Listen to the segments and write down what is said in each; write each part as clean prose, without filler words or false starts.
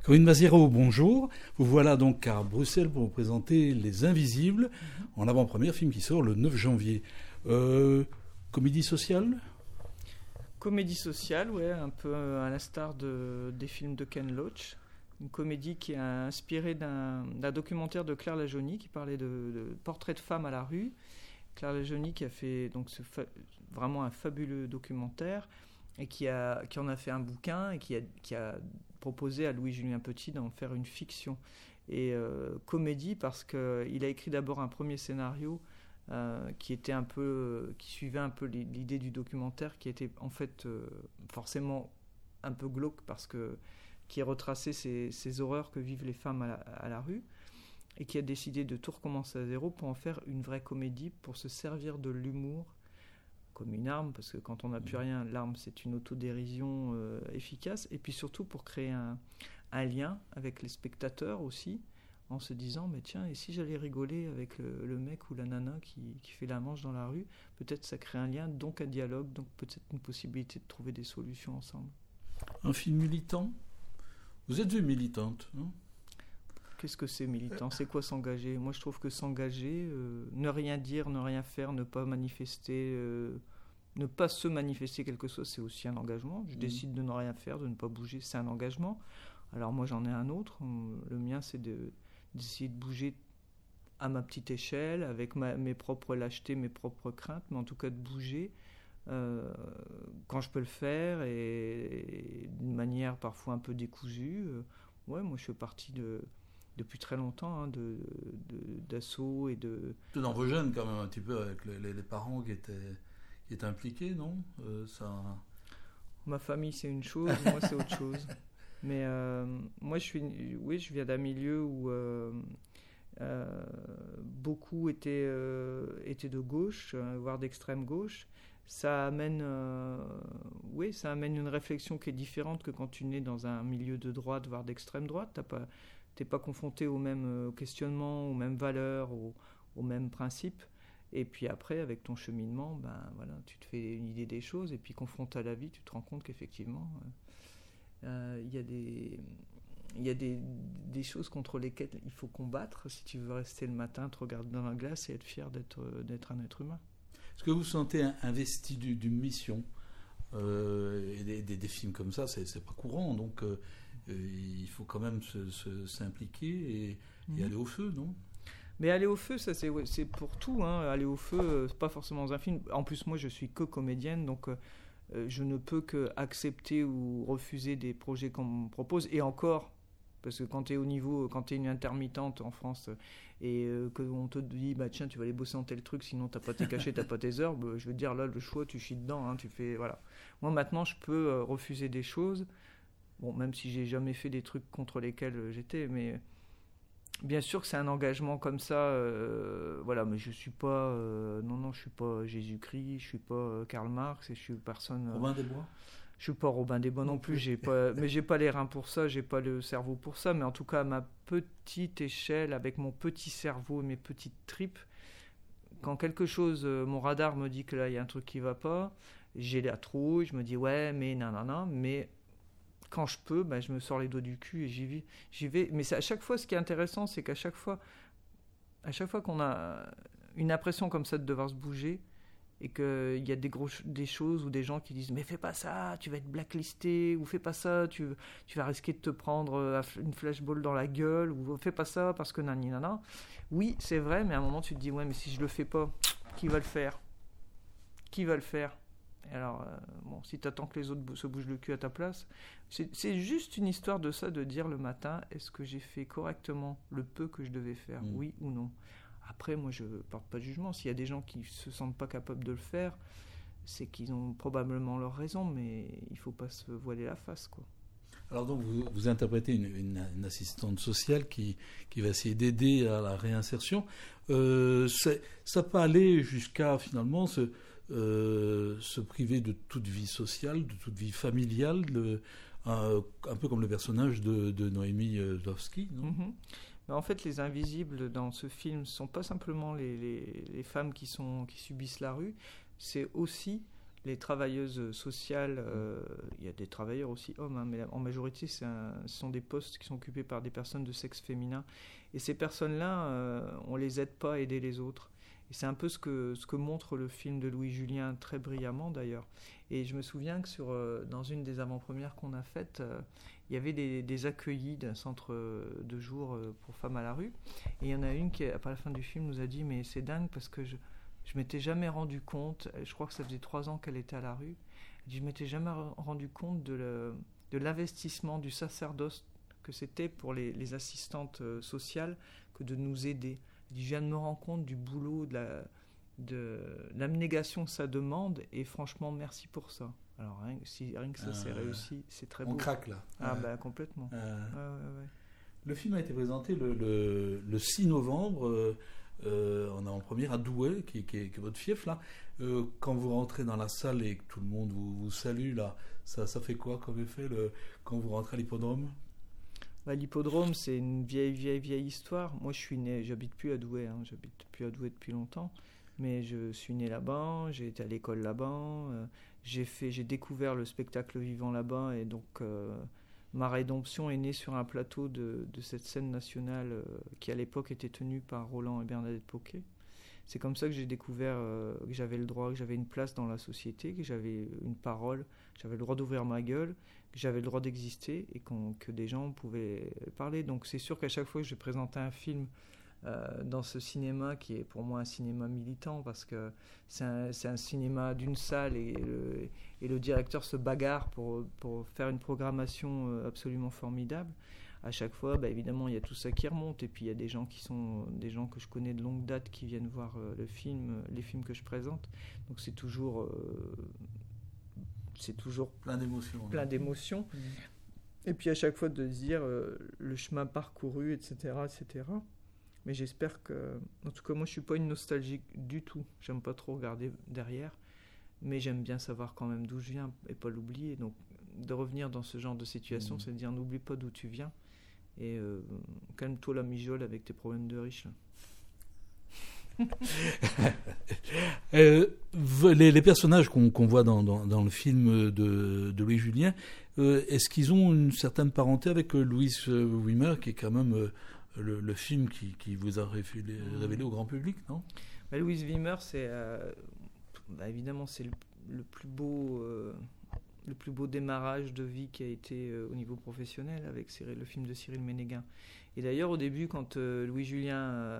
Corinne Maziero, bonjour. Vous voilà donc à Bruxelles pour vous présenter Les Invisibles, en avant-première, film qui sort le 9 janvier. Comédie sociale ? Comédie sociale, ouais, un peu à l'instar des films de Ken Loach. Une comédie qui est inspirée d'un documentaire de Claire Lajonie qui parlait de portraits de femmes à la rue. Claire Lajonie qui a fait donc vraiment un fabuleux documentaire et qui en a fait un bouquin et qui a proposé à Louis-Julien Petit d'en faire une fiction. Et comédie parce qu'il a écrit d'abord un premier scénario qui suivait un peu l'idée du documentaire, qui était en fait forcément un peu glauque parce que qui retraçait ces horreurs que vivent les femmes à la rue, et qui a décidé de tout recommencer à zéro pour en faire une vraie comédie, pour se servir de l'humour comme une arme, parce que quand on n'a plus rien, l'arme c'est une autodérision efficace, et puis surtout pour créer un lien avec les spectateurs aussi, en se disant mais tiens, et si j'allais rigoler avec le mec ou la nana qui fait la manche dans la rue, peut-être ça crée un lien, donc un dialogue, donc peut-être une possibilité de trouver des solutions ensemble. Un film militant ? Vous êtes une militante, non ? Qu'est-ce que c'est militant ? C'est quoi s'engager ? Moi je trouve que s'engager, ne rien dire, ne rien faire, ne pas manifester, ne pas se manifester quelque chose, c'est aussi un engagement. Je décide de ne rien faire, de ne pas bouger, c'est un engagement. Alors moi j'en ai un autre, le mien c'est d'essayer de bouger à ma petite échelle, avec mes propres lâchetés, mes propres craintes, mais en tout cas de bouger quand je peux le faire et d'une manière parfois un peu décousue. Ouais, moi je fais partie depuis très longtemps d'assauts et de... C'est dans vos jeunes quand même un petit peu avec les parents qui étaient impliqués, non ça... Ma famille c'est une chose, moi c'est autre chose. Mais moi je viens d'un milieu où beaucoup étaient de gauche, voire d'extrême gauche. Ça amène une réflexion qui est différente que quand tu nais dans un milieu de droite, voire d'extrême droite. T'es pas confronté aux mêmes questionnements, aux mêmes valeurs, aux mêmes principes. Et puis après, avec ton cheminement, tu te fais une idée des choses. Et puis confronté à la vie, tu te rends compte qu'effectivement, il y a des choses contre lesquelles il faut combattre si tu veux rester le matin, te regarder dans la glace et être fier d'être un être humain. Est-ce que vous vous sentez investi d'une mission et des films comme ça, c'est pas courant, donc il faut quand même s'impliquer et aller au feu, non ? Mais aller au feu, ça c'est pour tout, hein. Aller au feu, c'est pas forcément dans un film. En plus, moi, je suis que comédienne, donc je ne peux que accepter ou refuser des projets qu'on me propose, et encore. Parce que quand tu es une intermittente en France et qu'on te dit tiens, tu vas aller bosser dans tel truc, sinon t'as pas tes cachets, t'as pas tes heures, je veux dire là le choix tu chies dedans, hein, tu fais voilà. Moi maintenant je peux refuser des choses, bon même si j'ai jamais fait des trucs contre lesquels j'étais, mais bien sûr que c'est un engagement comme ça, voilà, mais je suis pas non je suis pas Jésus-Christ, je suis pas Karl Marx et je suis personne. Robin des Bois. Je suis pas Robin des Bois non plus, j'ai pas les reins pour ça, j'ai pas le cerveau pour ça, mais en tout cas à ma petite échelle, avec mon petit cerveau et mes petites tripes, quand quelque chose, mon radar me dit que là il y a un truc qui va pas, j'ai la trouille, je me dis ouais mais non, mais quand je peux, je me sors les doigts du cul et j'y vais. Mais c'est à chaque fois, ce qui est intéressant, c'est qu'à chaque fois qu'on a une impression comme ça de devoir se bouger, et qu'il y a des choses ou des gens qui disent mais fais pas ça, tu vas être blacklisté, ou fais pas ça, tu vas risquer de te prendre une flashball dans la gueule, ou fais pas ça parce que nanana. Oui, c'est vrai, mais à un moment tu te dis ouais mais si je le fais pas, qui va le faire ? Et alors si t'attends que les autres se bougent le cul à ta place, c'est juste une histoire de ça, de dire le matin, est-ce que j'ai fait correctement le peu que je devais faire, oui ou non ? Après, moi, je ne porte pas de jugement. S'il y a des gens qui ne se sentent pas capables de le faire, c'est qu'ils ont probablement leur raison, mais il ne faut pas se voiler la face, quoi. Alors donc, vous interprétez une assistante sociale qui va essayer d'aider à la réinsertion. Ça peut aller jusqu'à, finalement, se priver de toute vie sociale, de toute vie familiale, un peu comme le personnage de Noémie Dovsky, non ? Mm-hmm. En fait, les invisibles dans ce film ne sont pas simplement les femmes qui subissent la rue, c'est aussi les travailleuses sociales, il y a des travailleurs aussi hommes, mais en majorité, ce sont des postes qui sont occupés par des personnes de sexe féminin. Et ces personnes-là, on ne les aide pas à aider les autres. Et c'est un peu ce que montre le film de Louis Julien, très brillamment d'ailleurs. Et je me souviens que dans une des avant-premières qu'on a faites, il y avait des accueillis d'un centre de jour pour femmes à la rue. Et il y en a une qui, à la fin du film, nous a dit « Mais c'est dingue parce que je m'étais jamais rendu compte, je crois que ça faisait 3 ans qu'elle était à la rue, elle dit, je m'étais jamais rendu compte de l'investissement du sacerdoce que c'était pour les assistantes sociales que de nous aider. Elle dit, je viens de me rendre compte du boulot, de l'abnégation que ça demande, et franchement, merci pour ça. Alors, rien que ça, c'est réussi, c'est très beau. On craque là. Complètement. Ouais. Le film a été présenté le 6 novembre. On est en première à Douai, qui est votre fief là. Quand vous rentrez dans la salle et que tout le monde vous salue là, ça fait quoi comme effet quand vous rentrez à l'hippodrome? L'hippodrome, c'est une vieille histoire. Moi, j'habite plus à Douai, j'habite plus à Douai depuis longtemps, mais je suis né là-bas, j'ai été à l'école là-bas, j'ai découvert le spectacle vivant là-bas, et donc ma rédemption est née sur un plateau de cette scène nationale qui à l'époque était tenue par Roland et Bernadette Poquet. C'est comme ça que j'ai découvert que j'avais le droit, que j'avais une place dans la société, que j'avais une parole, j'avais le droit d'ouvrir ma gueule, que j'avais le droit d'exister et que des gens pouvaient parler. Donc c'est sûr qu'à chaque fois que je présentais un film dans ce cinéma qui est pour moi un cinéma militant, parce que c'est un cinéma d'une salle et le directeur se bagarre pour faire une programmation absolument formidable. À chaque fois, évidemment, il y a tout ça qui remonte, et puis il y a des gens que je connais de longue date qui viennent voir les films que je présente. Donc c'est toujours plein d'émotions. Et puis à chaque fois de se dire le chemin parcouru, etc., etc. Mais j'espère que, en tout cas, moi je suis pas une nostalgique du tout. J'aime pas trop regarder derrière, mais j'aime bien savoir quand même d'où je viens et pas l'oublier. Donc de revenir dans ce genre de situation, c'est de dire n'oublie pas d'où tu viens. Et calme-toi la mijole avec tes problèmes de riche. Les personnages qu'on voit dans le film de Louis Julien, est-ce qu'ils ont une certaine parenté avec Louis Wimmer, qui est quand même le film qui vous a révélé au grand public, non? Louis Wimmer, c'est évidemment c'est le plus beau démarrage de vie qui a été au niveau professionnel avec le film de Cyril Ménéguin. Et d'ailleurs, au début, quand Louis Julien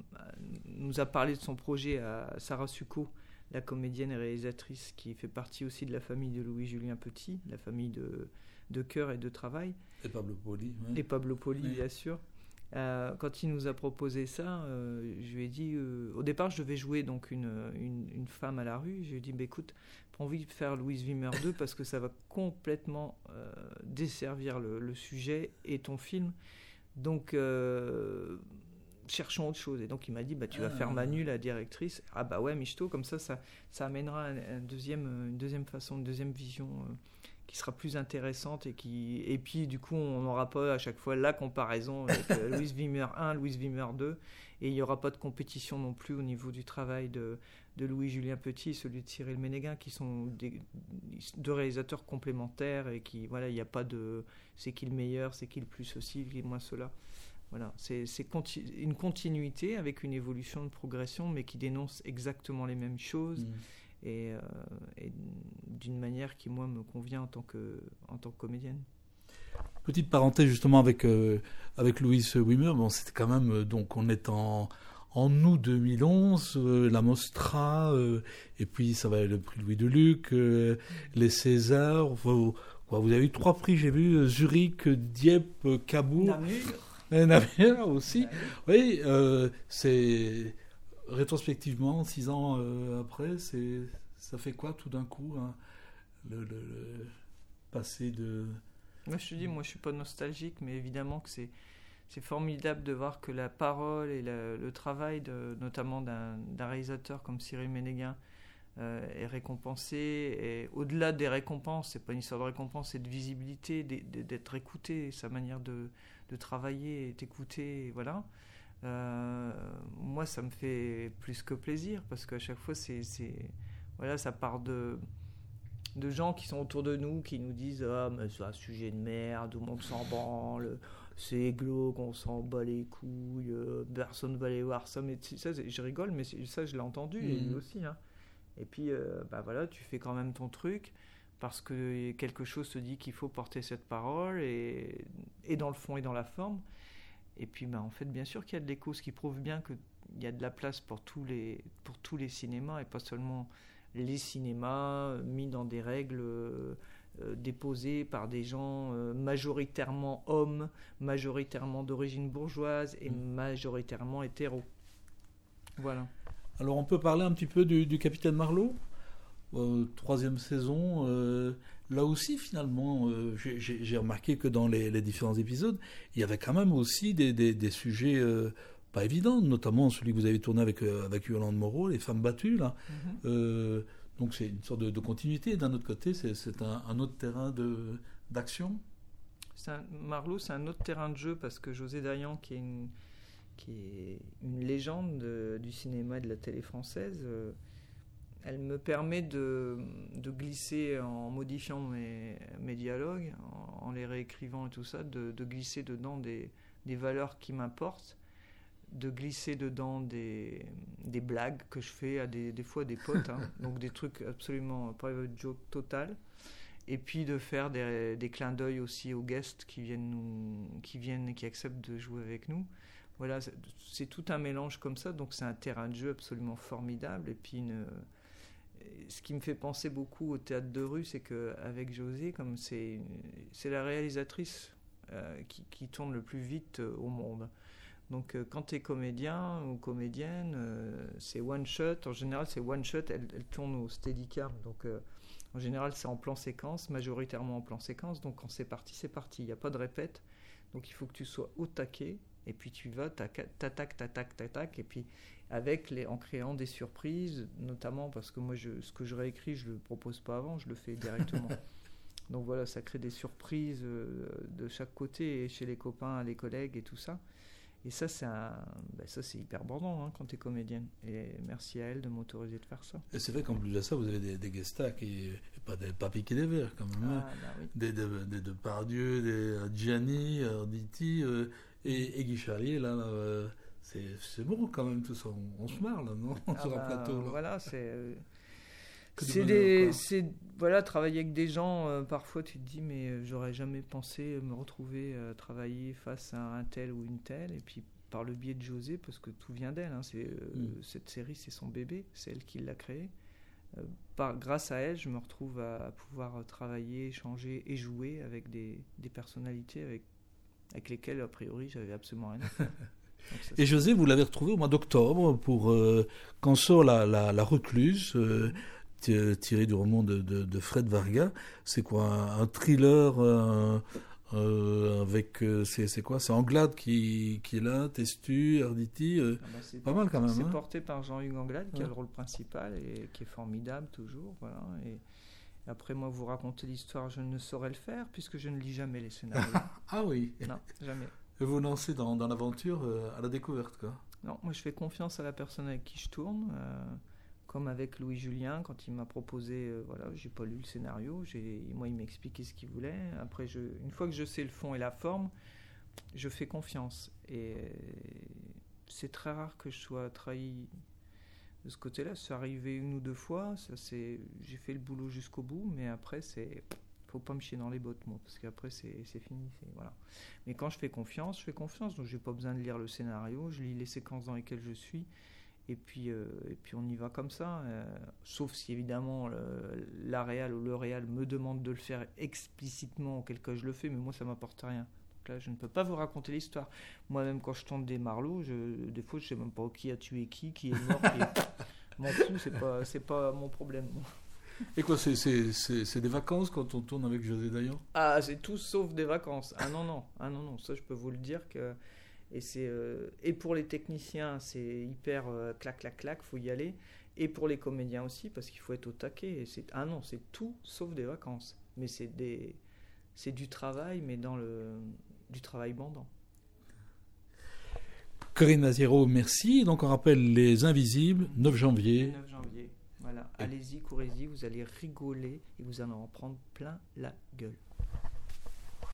nous a parlé de son projet à Sarah Succo, la comédienne et réalisatrice qui fait partie aussi de la famille de Louis Julien Petit, la famille de cœur et de travail. Et Pablo Poli. Ouais. Et Pablo Poli, bien sûr. Quand il nous a proposé ça, je lui ai dit... au départ, je devais jouer donc une femme à la rue. Je lui ai dit, écoute, j'ai envie de faire Louise Wimmer 2 parce que ça va complètement desservir le sujet et ton film. Donc, cherchons autre chose. Et donc, il m'a dit, tu vas faire Manu, la directrice. Ah ouais, Michto, comme ça amènera une deuxième façon, une deuxième vision qui sera plus intéressante et puis du coup on n'aura pas à chaque fois la comparaison avec Louise Wimmer 1, Louise Wimmer 2, et il n'y aura pas de compétition non plus au niveau du travail de Louis-Julien Petit et celui de Cyril Ménéguin, qui sont deux réalisateurs complémentaires, et qui, voilà, il n'y a pas de c'est qui le meilleur, c'est qui le plus ceci, qui le moins cela. Voilà, c'est une continuité avec une évolution, une progression, mais qui dénonce exactement les mêmes choses. Et d'une manière qui, moi, me convient en tant que comédienne. Petite parenthèse justement avec Louis Wimmer, c'était quand même, donc on est en août 2011, la Mostra, et puis ça va être le prix Louis Deluc, les Césars, vous avez eu 3 prix, j'ai vu, Zurich, Dieppe, Cabourg. Namur aussi. Oui, c'est... Rétrospectivement, 6 ans après, ça fait quoi tout d'un coup, hein, le passé de... Moi, je te dis, moi je suis pas nostalgique, mais évidemment que c'est formidable de voir que la parole et le travail notamment d'un réalisateur comme Cyril Ménéguin est récompensé. Et au-delà des récompenses, c'est pas une histoire de récompense, c'est de visibilité, d'être écouté, sa manière de travailler est écoutée, voilà. Moi, ça me fait plus que plaisir, parce qu'à chaque fois, voilà, ça part de gens qui sont autour de nous, qui nous disent « Ah, mais c'est un sujet de merde, tout le monde s'en branle, c'est glauque, on s'en bat les couilles, personne ne va aller voir ça. » Mais ça, je rigole, mais ça, je l'ai entendu, et lui aussi. Hein. Et puis, voilà, tu fais quand même ton truc, parce que quelque chose te dit qu'il faut porter cette parole, et dans le fond et dans la forme. Et puis, en fait, bien sûr qu'il y a de l'écho, ce qui prouve bien qu'il y a de la place pour tous les cinémas, et pas seulement les cinémas mis dans des règles déposées par des gens majoritairement hommes, majoritairement d'origine bourgeoise et majoritairement hétéros. Voilà. Alors, on peut parler un petit peu du Capitaine Marlowe, 3e saison. Là aussi, finalement, j'ai remarqué que dans les différents épisodes, il y avait quand même aussi des sujets pas évidents, notamment celui que vous avez tourné avec Yolande Moreau, les femmes battues, là. Donc c'est une sorte de continuité. D'un autre côté, c'est un autre terrain d'action. Marlowe, c'est un autre terrain de jeu, parce que José Dayan, qui est une légende du cinéma et de la télé française, elle me permet de glisser, en modifiant mes dialogues, en les réécrivant et tout ça, de glisser dedans des valeurs qui m'importent, de glisser dedans des blagues que je fais à des fois à des potes, hein, donc des trucs absolument private joke total, et puis de faire des clins d'œil aussi aux guests qui viennent et qui acceptent de jouer avec nous. Voilà, c'est tout un mélange comme ça, donc c'est un terrain de jeu absolument formidable. Et puis ce qui me fait penser beaucoup au théâtre de rue, c'est qu'avec José, comme c'est la réalisatrice qui tourne le plus vite au monde. Donc quand tu es comédien ou comédienne, c'est one shot. En général, c'est one shot, elle tourne au steadicam. Donc en général, c'est en plan séquence, majoritairement en plan séquence. Donc quand c'est parti, c'est parti. Il n'y a pas de répète. Donc il faut que tu sois au taquet. Et puis tu vas, t'attaques. Et puis en créant des surprises, notamment parce que moi, ce que je réécris, je ne le propose pas avant, je le fais directement. Donc voilà, ça crée des surprises de chaque côté, et chez les copains, les collègues et tout ça. Et ça, c'est hyper bandant, hein, quand tu es comédienne. Et merci à elle de m'autoriser de faire ça. Et c'est vrai qu'en plus de ça, vous avez des guest stars qui pas piquer des verres, quand même. Ah, bah oui. Des Depardieu, des Gianni, Arditi et Guy Charlier, là c'est bon quand même tout ça. On se marre, là, non, sur un plateau. Là. Voilà, Voilà, travailler avec des gens, parfois tu te dis, mais j'aurais jamais pensé me retrouver travailler face à un tel ou une telle, et puis par le biais de José, parce que tout vient d'elle, hein, cette série, c'est son bébé, c'est elle qui l'a créée. Grâce à elle, je me retrouve à pouvoir travailler, échanger et jouer avec des personnalités avec lesquelles, a priori, j'avais absolument rien à faire. Et José, vous l'avez retrouvé au mois d'octobre pour quand sort la Recluse, tiré du roman de Fred Vargas. C'est quoi, un thriller avec c'est quoi, c'est Anglade qui est là, Testu, Arditi, pas mal quand même. C'est porté par Jean-Hugues Anglade qui a le rôle principal et qui est formidable toujours, voilà. Et après, moi, vous raconter l'histoire, je ne saurais le faire puisque je ne lis jamais les scénarios. Ah oui. Non, jamais. Et vous lancez dans l'aventure à la découverte, quoi. Non, moi je fais confiance à la personne avec qui je tourne, comme avec Louis Julien quand il m'a proposé, voilà, j'ai pas lu le scénario, moi il m'expliquait ce qu'il voulait. Après, une fois que je sais le fond et la forme, je fais confiance. Et c'est très rare que je sois trahi de ce côté-là. C'est arrivé 1 ou 2 fois, j'ai fait le boulot jusqu'au bout, mais après faut pas me chier dans les bottes, moi, parce qu'après c'est fini, voilà. Mais quand je fais confiance, donc j'ai pas besoin de lire le scénario, je lis les séquences dans lesquelles je suis, et puis on y va comme ça, sauf si évidemment la réal ou le réal me demande de le faire explicitement, auquel cas je le fais, mais moi ça m'apporte rien. Donc là je ne peux pas vous raconter l'histoire. Moi-même quand je tourne des Marlowe, des fois je sais même pas qui a tué qui est mort, m'en fous, c'est pas mon problème. Et quoi, c'est des vacances quand on tourne avec José Dayan ? Ah, c'est tout sauf des vacances. Ah non, ça je peux vous le dire que et pour les techniciens, c'est hyper clac, faut y aller, et pour les comédiens aussi parce qu'il faut être au taquet. Et c'est tout sauf des vacances. Mais c'est du travail, mais du travail bandant. Corinne Maziero, merci. Donc on rappelle Les Invisibles, 9 janvier. 9 janvier. Voilà, allez-y, courez-y, vous allez rigoler et vous allez en prendre plein la gueule.